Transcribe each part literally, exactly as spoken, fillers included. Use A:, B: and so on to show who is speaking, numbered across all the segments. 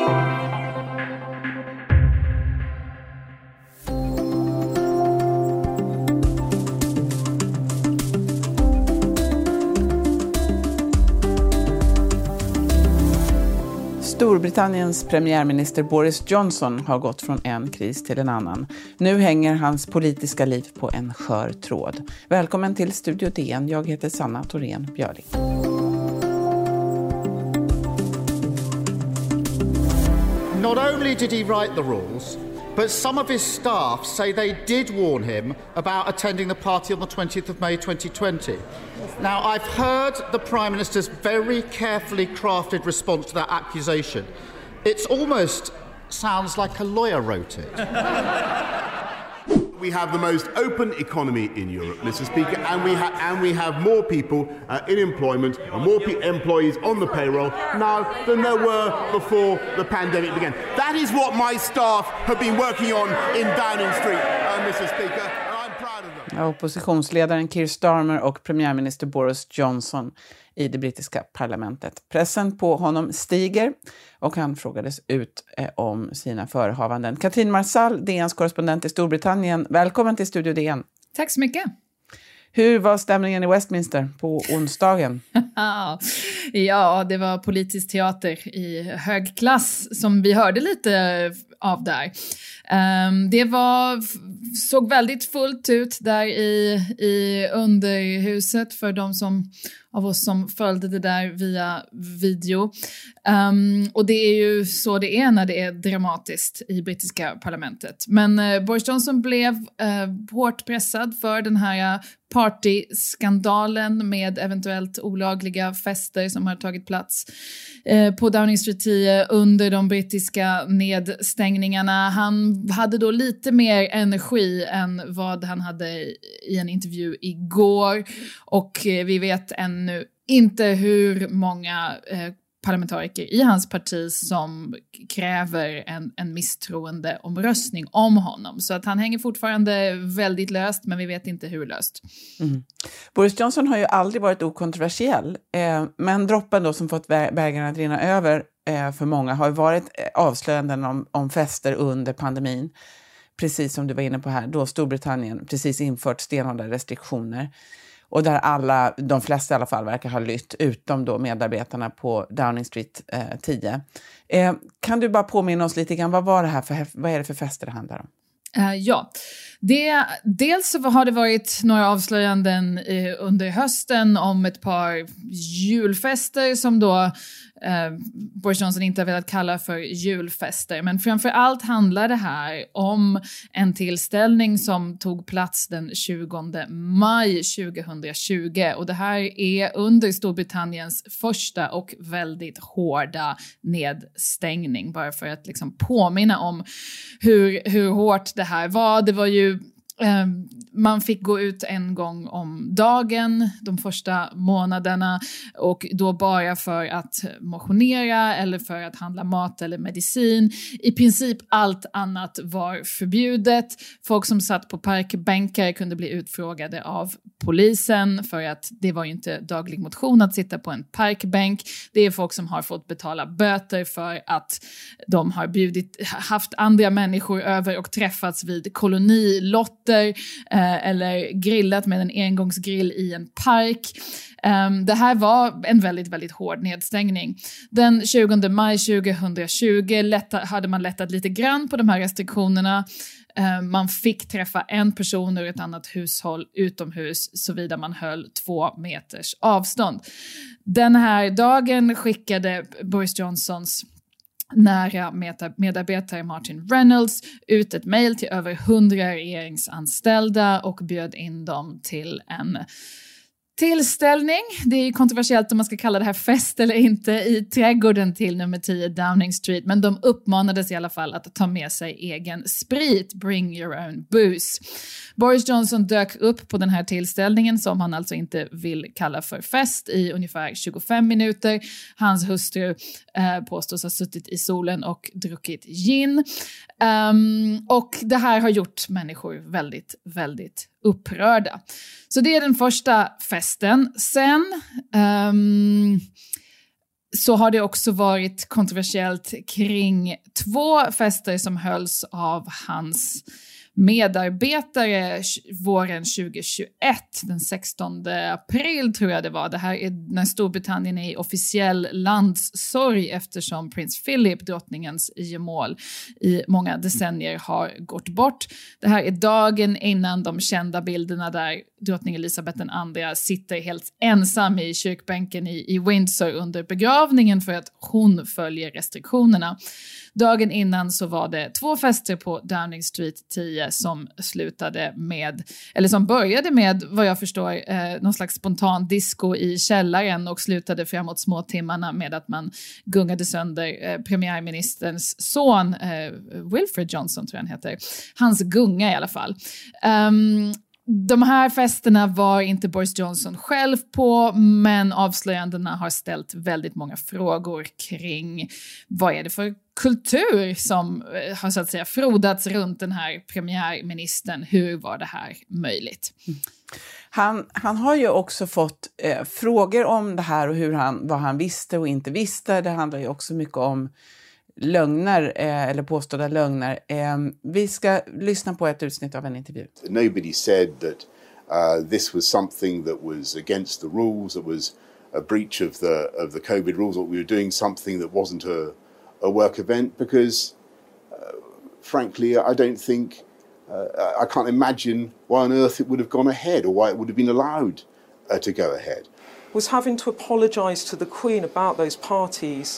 A: Storbritanniens premiärminister Boris Johnson har gått från en kris till en annan. Nu hänger hans politiska liv på en skör tråd. Välkommen till Studio D N. Jag heter Sanna Thorén Björling.
B: Not only did he write the rules, but some of his staff say they did warn him about attending the party on the twentieth of May twenty twenty. Now, I've heard the Prime Minister's very carefully crafted response to that accusation. It almost sounds like a lawyer wrote it.
C: We have the most open economy in Europe, Mister Speaker, and we, ha- and we have more people uh, in employment and more pe- employees on the payroll now than there were before the pandemic began. That is what my staff have been working on in Downing Street, uh, Mister Speaker.
A: Oppositionsledaren Keir Starmer och premiärminister Boris Johnson i det brittiska parlamentet. Pressen på honom stiger och han frågades ut eh, om sina förehavanden. Katrin Marsall, D N:s korrespondent i Storbritannien. Välkommen till Studio D N.
D: Tack så mycket.
A: Hur var stämningen i Westminster på onsdagen?
D: Ja, det var politisk teater i hög klass som vi hörde lite av där. Um, det var, såg väldigt fullt ut där i, i underhuset för de som, av oss som följde det där via video. Um, och det är ju så det är när det är dramatiskt i brittiska parlamentet. Men uh, Boris Johnson blev uh, hårt pressad för den här uh, partyskandalen med eventuellt olagliga fester som har tagit plats eh, på Downing Street tio under de brittiska nedstängningarna. Han hade då lite mer energi än vad han hade i en intervju igår och eh, vi vet ännu inte hur många eh, parlamentariker i hans parti som kräver en, en misstroendeomröstning om honom. Så att han hänger fortfarande väldigt löst, men vi vet inte hur löst.
A: Mm. Boris Johnson har ju aldrig varit okontroversiell, eh, men droppen då som fått vä- vägarna att rinna över eh, för många har varit avslöjanden om, om fester under pandemin. Precis som du var inne på här, då Storbritannien precis infört stenhårda restriktioner. Och där alla, de flesta i alla fall, verkar ha lytt, utom då medarbetarna på Downing Street eh, tio. Eh, kan du bara påminna oss lite grann, vad var det här för, vad är det för fester det handlar om?
D: Uh, ja, det, dels så har det varit några avslöjanden uh, under hösten om ett par julfester som då uh, Boris Johnson inte har velat kalla för julfester. Men framför allt handlar det här om en tillställning som tog plats den tjugonde maj tjugohundratjugo. Och det här är under Storbritanniens första och väldigt hårda nedstängning. Bara för att liksom påminna om hur, hur hårt det här var. Det var ju eh, man fick gå ut en gång om dagen de första månaderna och då bara för att motionera eller för att handla mat eller medicin. I princip allt annat var förbjudet. Folk som satt på parkbänkar kunde bli utfrågade av polisen för att det var ju inte daglig motion att sitta på en parkbänk. Det är folk som har fått betala böter för att de har bjudit, haft andra människor över och träffats vid kolonilotter eh, eller grillat med en engångsgrill i en park. Um, det här var en väldigt, väldigt hård nedstängning. Den tjugonde maj tjugohundratjugo lätta, hade man lättat lite grann på de här restriktionerna. Um, man fick träffa en person ur ett annat hushåll utomhus såvida man höll två meters avstånd. Den här dagen skickade Boris Johnsons nära medarbetare Martin Reynolds ut ett mejl till över hundra regeringsanställda och bjöd in dem till en tillställning. Det är ju kontroversiellt om man ska kalla det här fest eller inte i trädgården till nummer tio Downing Street. Men de uppmanades i alla fall att ta med sig egen sprit. Bring your own booze. Boris Johnson dök upp på den här tillställningen som han alltså inte vill kalla för fest i ungefär tjugofem minuter. Hans hustru eh, påstås ha suttit i solen och druckit gin. Um, och det här har gjort människor väldigt, väldigt upprörda. Så det är den första festen. Sen um, så har det också varit kontroversiellt kring två fester som hölls av hans medarbetare våren tjugohundratjugoett, den sextonde april tror jag det var. Det här är när Storbritannien är i officiell landssorg eftersom prins Philip, drottningens gemål, i många decennier har gått bort. Det här är dagen innan de kända bilderna där drottning Elizabeth den andra sitter helt ensam i kyrkbänken i, i Windsor under begravningen för att hon följer restriktionerna. Dagen innan så var det två fester på Downing Street tio som slutade med, eller som började med vad jag förstår eh, någon slags spontan disco i källaren och slutade framåt små timmarna med att man gungade sönder eh, premiärministerns son eh, Wilfred Johnson tror jag han heter, hans gunga i alla fall. Um, De här festerna var inte Boris Johnson själv på, men avslöjandena har ställt väldigt många frågor kring vad är det för kultur som har så att säga frodats runt den här premiärministern. Hur var det här möjligt?
A: Mm. Han, han har ju också fått eh, frågor om det här och hur han, vad han visste och inte visste. Det handlar ju också mycket om lögner eh, eller påstådda lögner. Eh, vi ska lyssna på ett utsnitt av en intervju.
E: Nobody said that uh, this was something that was against the rules, that was a breach of the of the COVID rules, or we were doing something that wasn't a, a work event, because uh, frankly I don't think, uh, I can't imagine why on earth it would have gone ahead or why it would have been allowed uh, to go ahead.
F: Was having to apologise to the Queen about those parties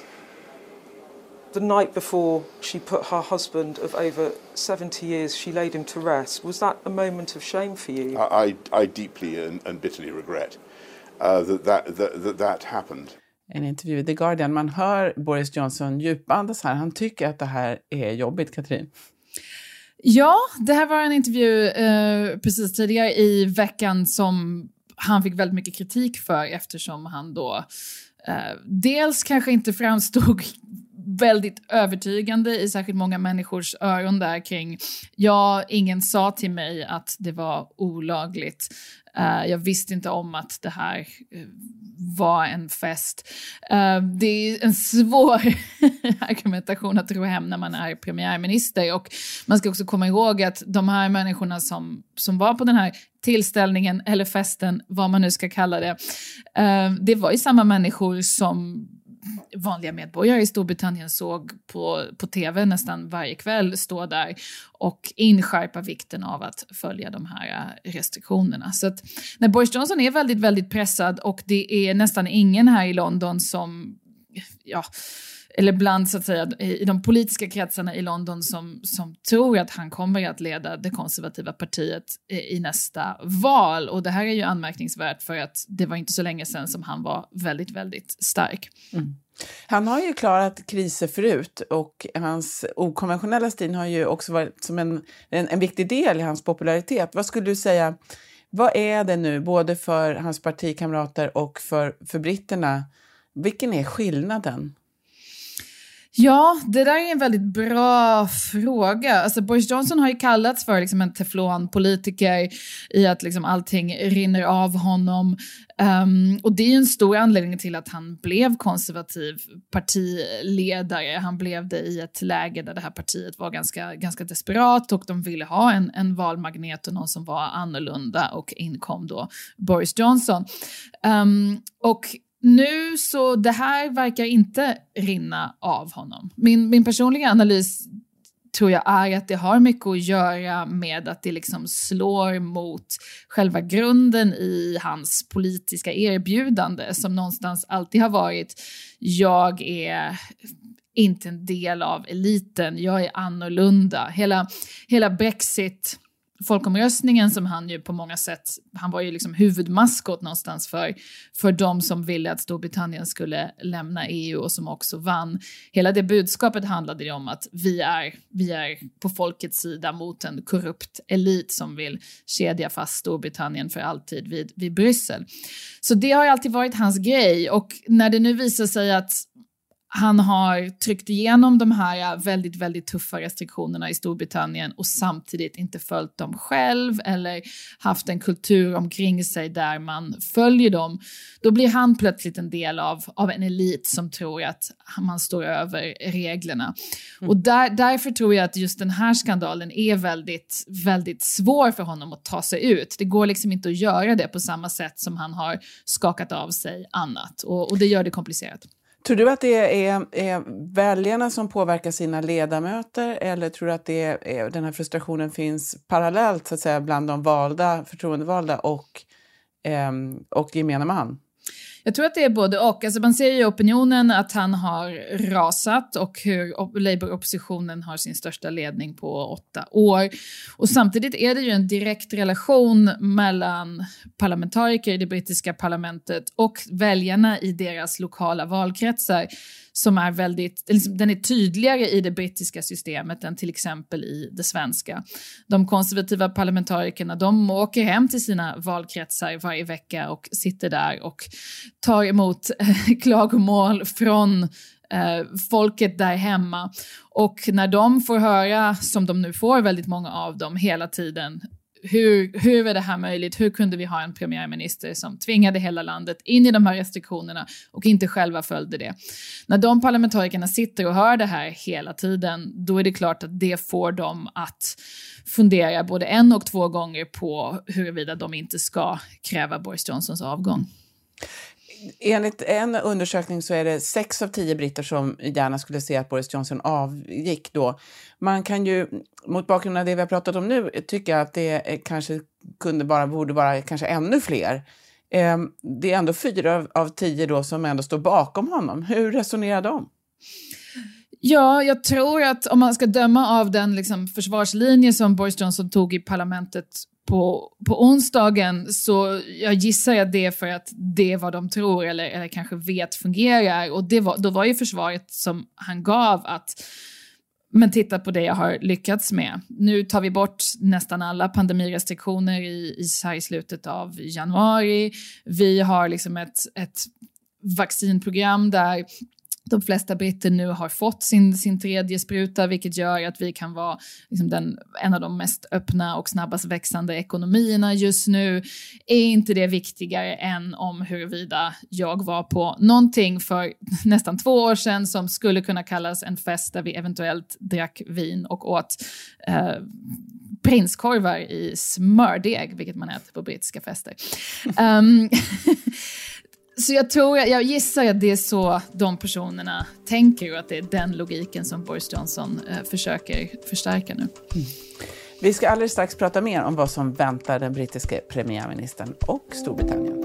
F: the night before she put her husband of over seventy years, she laid him to rest. Was that a moment of shame for you?
E: I, I deeply and, and bitterly regret uh, that, that, that, that that happened.
A: En intervju i The Guardian. Man hör Boris Johnson djupandas här. Han tycker att det här är jobbigt, Katrin.
D: Ja, det här var en intervju eh, precis tidigare i veckan som han fick väldigt mycket kritik för eftersom han då eh, dels kanske inte framstod väldigt övertygande i särskilt många människors öron där kring ja, ingen sa till mig att det var olagligt. Uh, jag visste inte om att det här uh, var en fest. Uh, det är en svår argumentation att tro hem när man är premiärminister, och man ska också komma ihåg att de här människorna som, som var på den här tillställningen eller festen, vad man nu ska kalla det, uh, det var ju samma människor som vanliga medborgare i Storbritannien såg på, på tv nästan varje kväll stå där och inskärpa vikten av att följa de här restriktionerna. Så att när Boris Johnson är väldigt, väldigt pressad och det är nästan ingen här i London som, ja, eller bland så att säga i de politiska kretsarna i London som, som tror att han kommer att leda det konservativa partiet i nästa val. Och det här är ju anmärkningsvärt för att det var inte så länge sedan som han var väldigt, väldigt stark.
A: Mm. Han har ju klarat kriser förut och hans okonventionella stil har ju också varit som en, en, en viktig del i hans popularitet. Vad skulle du säga, vad är det nu både för hans partikamrater och för, för britterna? Vilken är skillnaden?
D: Ja, det där är en väldigt bra fråga. Alltså Boris Johnson har ju kallats för liksom en teflonpolitiker i att liksom allting rinner av honom. Um, och det är en stor anledning till att han blev konservativ partiledare. Han blev det i ett läge där det här partiet var ganska, ganska desperat och de ville ha en, en valmagnet och någon som var annorlunda, och inkom då Boris Johnson. Um, och Nu så det här verkar inte rinna av honom. Min, min personliga analys tror jag är att det har mycket att göra med att det liksom slår mot själva grunden i hans politiska erbjudande som någonstans alltid har varit: jag är inte en del av eliten, jag är annorlunda. Hela, hela Brexit folkomröstningen som han ju på många sätt, han var ju liksom huvudmaskot någonstans för, för de som ville att Storbritannien skulle lämna E U och som också vann. Hela det budskapet handlade ju om att vi är, vi är på folkets sida mot en korrupt elit som vill kedja fast Storbritannien för alltid vid, vid Bryssel. Så det har ju alltid varit hans grej, och när det nu visar sig att han har tryckt igenom de här väldigt, väldigt tuffa restriktionerna i Storbritannien och samtidigt inte följt dem själv eller haft en kultur omkring sig där man följer dem. Då blir han plötsligt en del av, av en elit som tror att man står över reglerna. Mm. Och där, därför tror jag att just den här skandalen är väldigt, väldigt svår för honom att ta sig ut. Det går liksom inte att göra det på samma sätt som han har skakat av sig annat. Och, och det gör det komplicerat.
A: Tror du att det är, är väljarna som påverkar sina ledamöter, eller tror du att det är, den här frustrationen finns parallellt så att säga, bland de valda, förtroendevalda och, eh, och gemene man?
D: Jag tror att det är både och. Alltså man ser ju i opinionen att han har rasat och hur Labour-oppositionen har sin största ledning på åtta år. Och samtidigt är det ju en direkt relation mellan parlamentariker i det brittiska parlamentet och väljarna i deras lokala valkretsar som är väldigt, den är tydligare i det brittiska systemet än till exempel i det svenska. De konservativa parlamentarikerna, de åker hem till sina valkretsar varje vecka och sitter där och tar emot eh, klagomål från eh, folket där hemma. Och när de får höra, som de nu får väldigt många av dem hela tiden, Hur, hur är det här möjligt? Hur kunde vi ha en premiärminister som tvingade hela landet in i de här restriktionerna och inte själva följde det? När de parlamentarikerna sitter och hör det här hela tiden, då är det klart att det får dem att fundera både en och två gånger på huruvida de inte ska kräva Boris Johnsons avgång.
A: Enligt en undersökning så är det sex av tio britter som gärna skulle se att Boris Johnson avgick då. Man kan ju, mot bakgrund av det vi har pratat om nu, tycka att det kanske kunde bara, borde vara kanske ännu fler. Det är ändå fyra av tio då som ändå står bakom honom. Hur resonerar de?
D: Ja, jag tror att om man ska döma av den liksom försvarslinje som Boris Johnson tog i parlamentet På, på onsdagen, så jag gissar att det är för att det är vad de tror eller, eller kanske vet fungerar. Och det var, då var ju försvaret som han gav att men titta på det jag har lyckats med. Nu tar vi bort nästan alla pandemirestriktioner i, i, i slutet av januari. Vi har liksom ett, ett vaccinprogram där de flesta britter nu har fått sin, sin tredje spruta, vilket gör att vi kan vara liksom den, en av de mest öppna och snabbast växande ekonomierna just nu. Är inte det viktigare än om huruvida jag var på någonting för nästan två år sedan som skulle kunna kallas en fest där vi eventuellt drack vin och åt eh, prinskorvar i smördeg, vilket man äter på brittiska fester. Um, Så jag tror, jag gissar att det är så de personerna tänker och att det är den logiken som Boris Johnson eh, försöker förstärka nu. Mm.
A: Vi ska alldeles strax prata mer om vad som väntar den brittiska premiärministern och Storbritannien.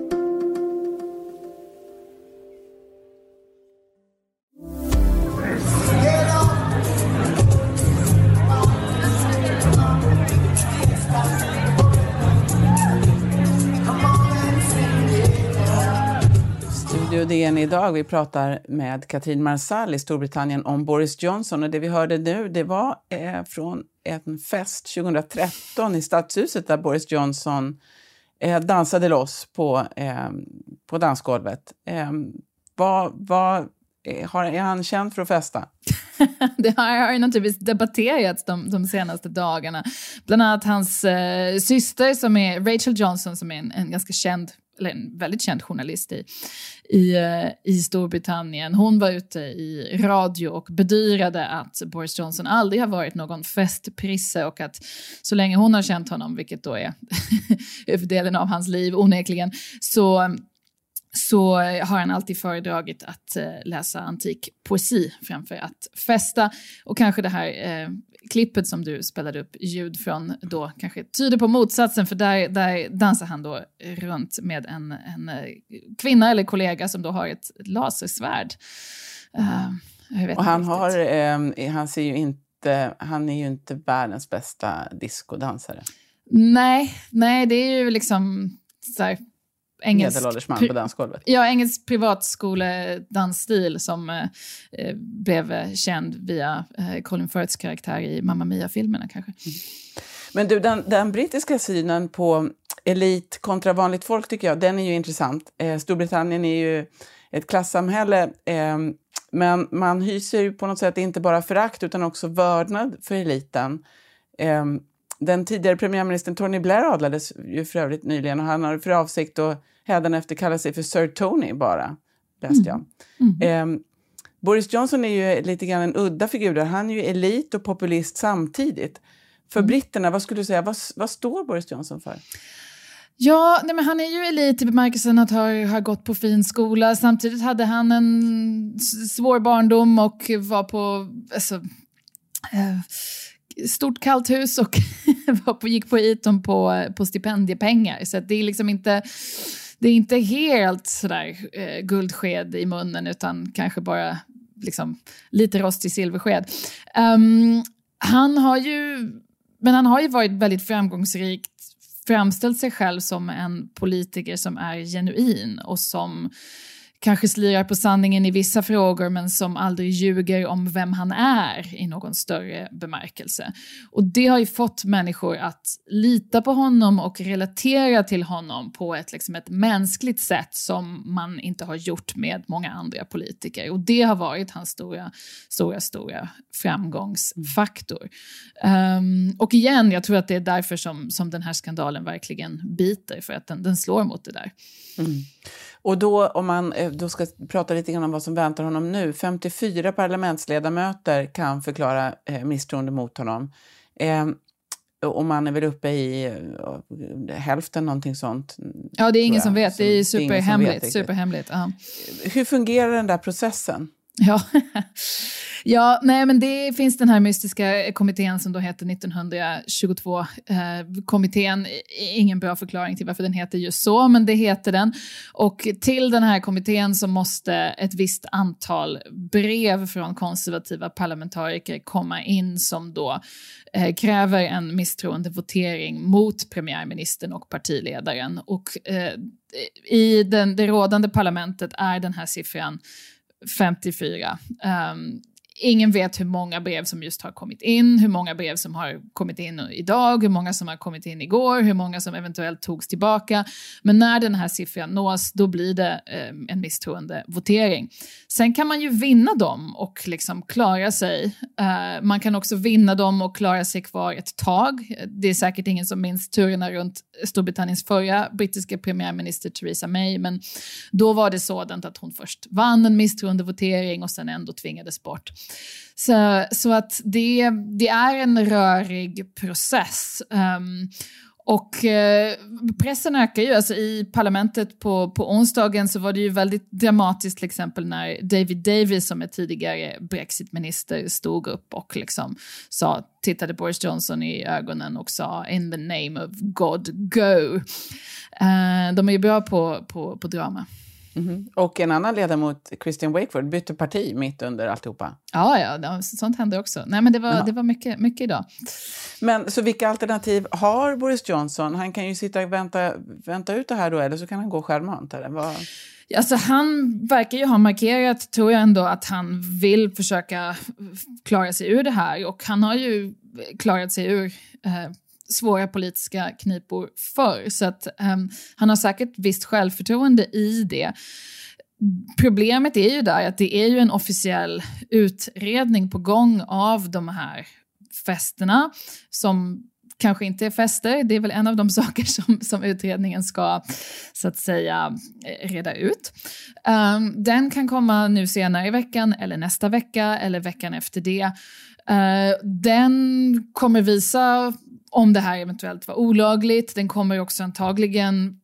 A: D N idag. Vi pratar med Katrin Marsall i Storbritannien om Boris Johnson, och det vi hörde nu, det var eh, från en fest tjugohundratretton i Stadshuset där Boris Johnson eh, dansade loss på, eh, på dansgolvet. Eh, vad, vad, eh, har, är han känd för att festa?
D: Det har, har ju naturligtvis debatterats de, de senaste dagarna. Bland annat hans eh, syster som är Rachel Johnson, som är en, en ganska känd eller en väldigt känd journalist i, i, i Storbritannien. Hon var ute i radio och bedyrade att Boris Johnson aldrig har varit någon festprisse och att så länge hon har känt honom, vilket då är huvuddelen av hans liv onekligen, så så har han alltid föredragit att eh, läsa antik poesi framför att festa. Och kanske det här eh, klippet som du spelade upp ljud från då kanske tyder på motsatsen, för där, där dansar han då runt med en, en kvinna eller kollega som då har ett lasersvärd. Uh, jag vet
A: och han,
D: inte
A: har, eh, han, ser ju inte, han är ju inte världens bästa discodansare.
D: Nej, nej, det är ju liksom så här, engelsk,
A: medelåldersman på dansgolvet.
D: Ja, engelsk privatskoledansstil som eh, blev känd via eh, Colin Firths karaktär i Mamma Mia-filmerna kanske. Mm.
A: Men du, den, den brittiska synen på elit kontra vanligt folk tycker jag, den är ju intressant. Eh, Storbritannien är ju ett klassamhälle. Eh, Men man hyser ju på något sätt inte bara förakt utan också vördnad för eliten. Eh, den tidigare premiärministern Tony Blair adlades ju för övrigt nyligen och han har för avsikt att hädanefter kalla sig för Sir Tony bara, läste jag. Mm. Mm. Eh, Boris Johnson är ju lite grann en udda figur där. Han är ju elit och populist samtidigt. För mm. britterna, vad skulle du säga, vad, vad står Boris Johnson för?
D: Ja, nej men han är ju elit i bemärkelsen att ha, ha gått på fin skola. Samtidigt hade han en svår barndom och var på alltså, eh, stort kallt hus och var på, gick på Eton på, på stipendiepengar. Så att det är liksom inte, det är inte helt sådär eh, guldsked i munnen utan kanske bara liksom, lite rostig silversked. Um, han har ju, men han har ju varit väldigt framgångsrikt, framställt sig själv som en politiker som är genuin och som kanske slirar på sanningen i vissa frågor men som aldrig ljuger om vem han är i någon större bemärkelse. Och det har ju fått människor att lita på honom och relatera till honom på ett, liksom ett mänskligt sätt som man inte har gjort med många andra politiker. Och det har varit hans stora, stora, stora framgångsfaktor. Um, och igen, jag tror att det är därför som, som den här skandalen verkligen biter, för att den, den slår mot det där.
A: Mm. Och då, om man då ska prata lite grann om vad som väntar honom nu. femtiofyra parlamentsledamöter kan förklara eh, misstroende mot honom. Eh, och man är väl uppe i eh, hälften, någonting sånt.
D: Ja, det är ingen som vet. Det är superhemligt. superhemligt. Uh-huh.
A: Hur fungerar den där processen?
D: Ja, ja, nej men det finns den här mystiska kommittén som då heter nittonhundratjugotvå-kommittén. Eh, Ingen bra förklaring till varför den heter just så, men det heter den. Och till den här kommittén så måste ett visst antal brev från konservativa parlamentariker komma in som då eh, kräver en misstroendevotering mot premiärministern och partiledaren. Och eh, i den, det rådande parlamentet är den här siffran femtiofyra. Um, ingen vet hur många brev som just har kommit in, hur många brev som har kommit in idag, hur många som har kommit in igår, hur många som eventuellt togs tillbaka. Men när den här siffran nås, då blir det um, en misstroende votering. Sen kan man ju vinna dem och liksom klara sig. Uh, man kan också vinna dem och klara sig kvar ett tag. Det är säkert ingen som minns turerna runt Storbritanniens förra brittiska premiärminister Theresa May, men då var det sådant att hon först vann en misstroende votering och sen ändå tvingades bort. Så, så att det, det är en rörig process. Um, och eh, pressen ökar ju. Alltså i parlamentet på, på onsdagen så var det ju väldigt dramatiskt till exempel när David Davis som är tidigare Brexit-minister stod upp och liksom sa, tittade Boris Johnson i ögonen och sa in the name of God, go. Uh, de är ju bra på, på, på drama.
A: Mm-hmm. Och en annan ledamot, Christian Wakeford, bytte parti mitt under alltihopa.
D: Ja, ja, sånt händer också. Nej, men det var, det var mycket, mycket idag.
A: Men så vilka alternativ har Boris Johnson? Han kan ju sitta och vänta, vänta ut det här då, eller så kan han gå självmant. Eller vad?
D: Alltså han verkar ju ha markerat, tror jag ändå, att han vill försöka klara sig ur det här. Och han har ju klarat sig ur eh, svåra politiska knipor förr. Så att um, han har säkert visst självförtroende i det. Problemet är ju där att det är ju en officiell utredning på gång av de här festerna som kanske inte är fester. Det är väl en av de saker som, som utredningen ska så att säga reda ut. Um, den kan komma nu senare i veckan eller nästa vecka eller veckan efter det. Uh, den kommer visa om det här eventuellt var olagligt. Den kommer också antagligen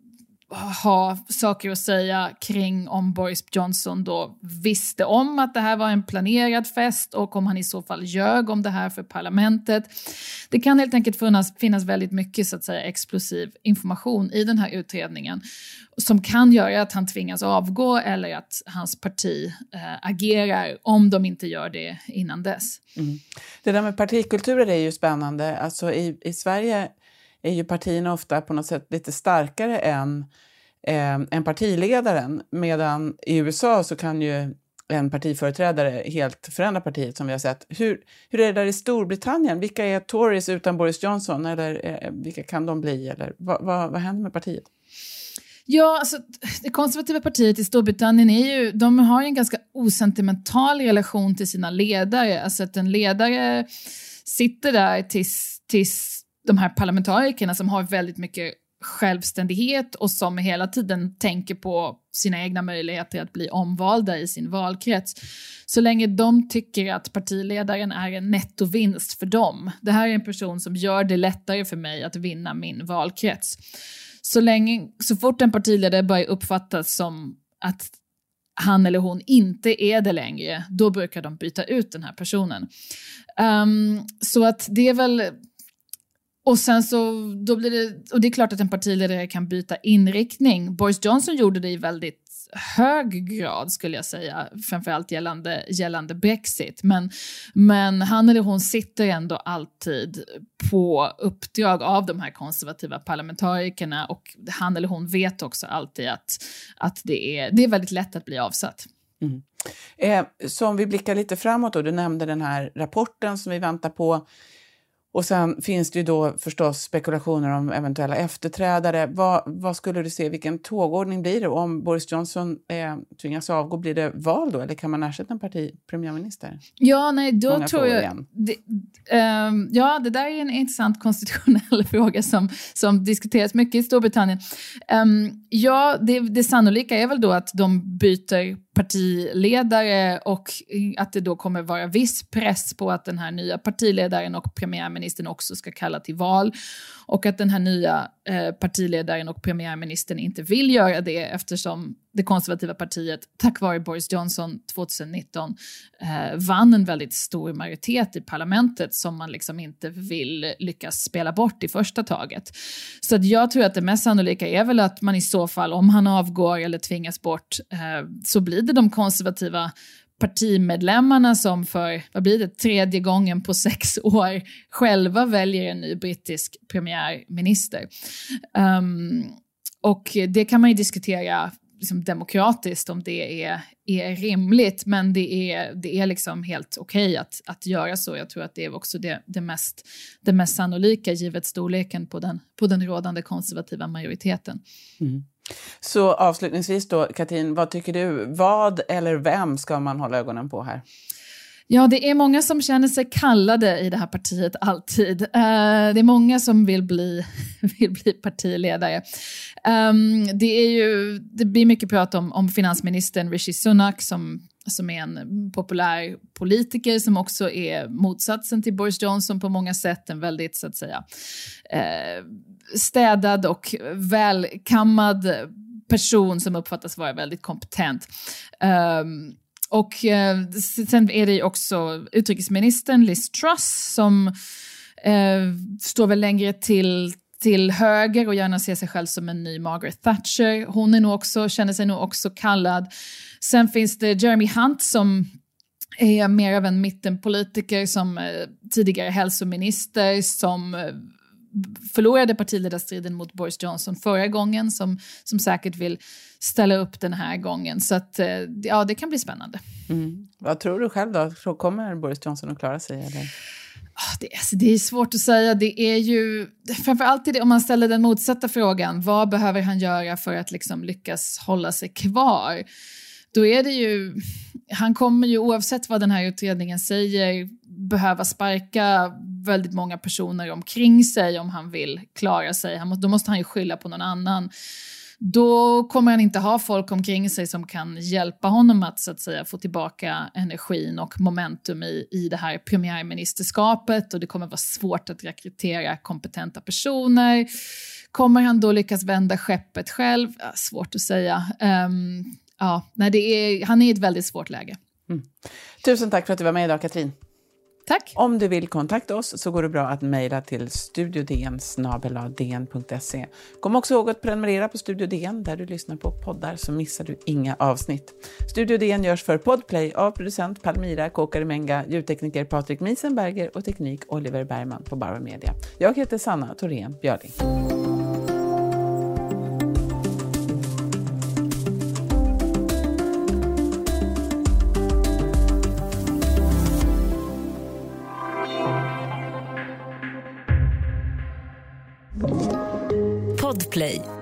D: ha saker att säga kring om Boris Johnson då visste om att det här var en planerad fest och om han i så fall ljög om det här för parlamentet. Det kan helt enkelt finnas, finnas väldigt mycket så att säga explosiv information i den här utredningen som kan göra att han tvingas avgå eller att hans parti äh, agerar om de inte gör det innan dess.
A: Mm. Det där med partikulturer är ju spännande. Alltså i, i Sverige är ju partierna ofta på något sätt lite starkare än, eh, än partiledaren. Medan i U S A så kan ju en partiföreträdare helt förändra partiet som vi har sett. Hur, hur är det där i Storbritannien? Vilka är Tories utan Boris Johnson? Eller eh, vilka kan de bli? Eller vad, vad, vad händer med partiet?
D: Ja, alltså, det konservativa partiet i Storbritannien är ju, de har en ganska osentimental relation till sina ledare. Alltså att en ledare sitter där tills, tills de här parlamentarikerna som har väldigt mycket självständighet och som hela tiden tänker på sina egna möjligheter att bli omvalda i sin valkrets. Så länge de tycker att partiledaren är en nettovinst för dem. Det här är en person som gör det lättare för mig att vinna min valkrets. Så, länge, så fort en partiledare börjar uppfattas som att han eller hon inte är det längre, då brukar de byta ut den här personen. Um, så att det är väl... Och sen så, då blir det, och det är klart att en partiledare kan byta inriktning. Boris Johnson gjorde det i väldigt hög grad, skulle jag säga, framförallt gällande, gällande Brexit. Men, men han eller hon sitter ändå alltid på uppdrag av de här konservativa parlamentarikerna, och han eller hon vet också alltid att, att det, är, det är väldigt lätt att bli avsatt.
A: Mm. Eh, så om vi blickar lite framåt då, du nämnde den här rapporten som vi väntar på. Och sen finns det ju då förstås spekulationer om eventuella efterträdare. Vad, vad skulle du se, vilken tågordning blir det? Om Boris Johnson eh, tvingas avgå, blir det val då? Eller kan man ersätta en parti premiärminister?
D: Ja, nej, då
A: Många
D: tror jag... Det, um, ja, det där är en intressant konstitutionell fråga som, som diskuteras mycket i Storbritannien. Um, ja, det, det sannolika är väl då att de byter partiledare och att det då kommer vara viss press på att den här nya partiledaren och premiärministern också ska kalla till val, och att den här nya eh, partiledaren och premiärministern inte vill göra det eftersom det konservativa partiet tack vare Boris Johnson tjugonitton eh, vann en väldigt stor majoritet i parlamentet som man liksom inte vill lyckas spela bort i första taget. Så att jag tror att det mest sannolika är väl att man i så fall, om han avgår eller tvingas bort, eh, så blir det de konservativa partimedlemmarna som för, vad blir det, tredje gången på sex år själva väljer en ny brittisk premiärminister. Um, och det kan man ju diskutera liksom demokratiskt om det är, är rimligt, men det är, det är liksom helt okej att, att göra så. Jag tror att det är också det, det, mest, det mest sannolika givet storleken på den, på den rådande konservativa majoriteten.
A: Mm. Så avslutningsvis då, Katrin, vad tycker du? Vad eller vem ska man hålla ögonen på här?
D: Ja, det är många som känner sig kallade i det här partiet alltid. Uh, det är många som vill bli, vill bli partiledare. Um, det, är ju, det blir mycket prat om, om finansministern Rishi Sunak som, som är en populär politiker som också är motsatsen till Boris Johnson på många sätt. En väldigt, så att säga, uh, städad och välkammad person som uppfattas vara väldigt kompetent. Um, Och eh, sen är det också utrikesministern Liz Truss som eh, står väl längre till, till höger och gärna ser sig själv som en ny Margaret Thatcher. Hon är nog också, känner sig nog också kallad. Sen finns det Jeremy Hunt som är mer av en mittenpolitiker, som eh, tidigare hälsominister, som eh, förlorade partiledarstriden mot Boris Johnson förra gången, som, som säkert vill ställa upp den här gången. Så att, ja, det kan bli spännande.
A: Mm. Vad tror du själv då? Så kommer Boris Johnson att klara sig? Eller?
D: Det, alltså, det är svårt att säga. Det är ju, framförallt det, om man ställer den motsatta frågan, vad behöver han göra för att liksom lyckas hålla sig kvar? Då är det ju, han kommer ju oavsett vad den här utredningen säger behöva sparka väldigt många personer omkring sig om han vill klara sig. Han, då måste han ju skylla på någon annan. Då kommer han inte ha folk omkring sig som kan hjälpa honom att, så att säga, få tillbaka energin och momentum i, i det här premiärministerskapet, och det kommer vara svårt att rekrytera kompetenta personer. Kommer han då lyckas vända skeppet själv? Ja, svårt att säga. Um, ja, nej, det är, han är i ett väldigt svårt läge.
A: Mm. Tusen tack för att du var med idag, Katrin.
D: Tack.
A: Om du vill kontakta oss så går det bra att mejla till studiodn snabel-a d n punkt se. Kom också ihåg att prenumerera på Studio D N där du lyssnar på poddar, så missar du inga avsnitt. Studio D N görs för Podplay av producent Palmira Kåkarimenga, ljudtekniker Patrik Miesenberger och teknik Oliver Bergman på Bauer Media. Jag heter Sanna Thorén Björling.
G: Podplay.